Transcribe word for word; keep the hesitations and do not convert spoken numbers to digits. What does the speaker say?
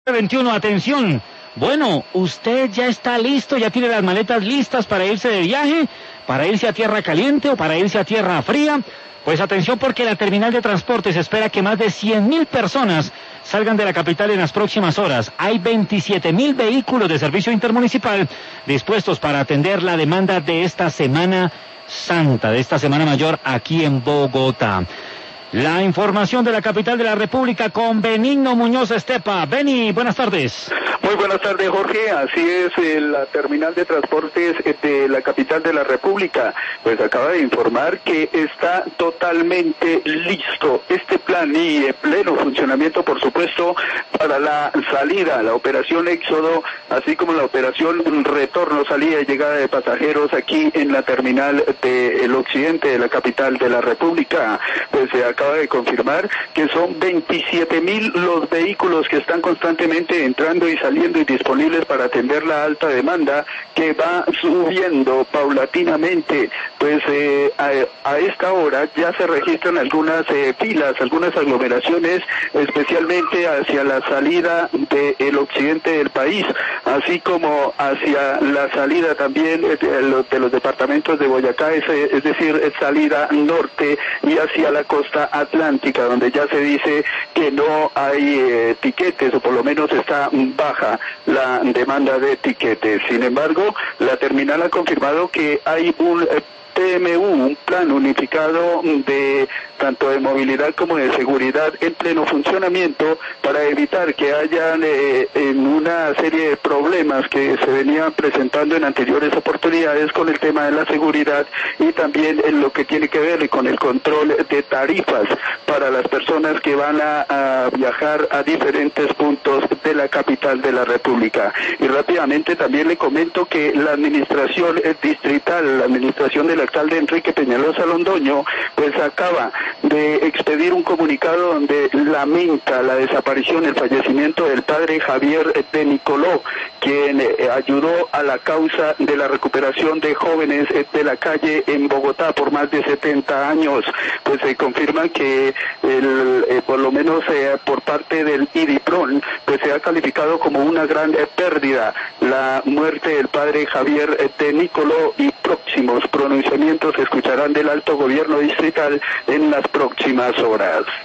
veintiuno, atención. Bueno, usted ya está listo, ya tiene las maletas listas para irse de viaje, para irse a tierra caliente o para irse a tierra fría. Pues atención, porque la terminal de transportes espera que más de cien mil personas salgan de la capital en las próximas horas. Hay veintisiete mil vehículos de servicio intermunicipal dispuestos para atender la demanda de esta Semana Santa, de esta Semana Mayor aquí en Bogotá. La información de la capital de la República con Benigno Muñoz Estepa. Beni, buenas tardes. Muy buenas tardes, Jorge. Así es, eh, la terminal de transportes eh, de la capital de la República, pues acaba de informar que está totalmente listo este plan y en pleno funcionamiento, por supuesto, para la salida, la operación Éxodo, así como la operación retorno, salida y llegada de pasajeros aquí en la terminal del occidente de la capital de la República. Pues se acaba de confirmar que son veintisiete mil los vehículos que están constantemente entrando y saliendo y disponibles para atender la alta demanda que va subiendo paulatinamente. Pues eh, a, a esta hora ya se registran algunas eh, filas, algunas aglomeraciones, especialmente hacia la salida del occidente del país, así como hacia la salida también de, de los departamentos de Boyacá, es, es decir, salida norte, y hacia la costa atlántica, donde ya se dice que no hay eh, tiquetes, o por lo menos está baja la demanda de tiquetes. Sin embargo, la terminal ha confirmado que hay un eh, P M U, un plan unificado de tanto de movilidad como de seguridad en pleno funcionamiento para evitar que hayan eh, en una serie de problemas que se venían presentando en anteriores oportunidades con el tema de la seguridad y también en lo que tiene que ver con el control de tarifas para las personas que van a, a viajar a diferentes puntos de la capital de la República. Y rápidamente también le comento que la administración distrital, la administración del alcalde Enrique Peñalosa Londoño, pues acaba de expedir un comunicado donde lamenta la desaparición, el fallecimiento del padre Javier de Nicoló, quien eh, ayudó a la causa de la recuperación de jóvenes eh, de la calle en Bogotá por más de setenta años. Pues se eh, confirma que el, eh, por lo menos eh, por parte del IDIPRON, pues se ha calificado como una gran eh, pérdida la muerte del padre Javier eh, de Nicoló, y próximos pronunciamientos se escucharán del alto gobierno distrital en las próximas horas.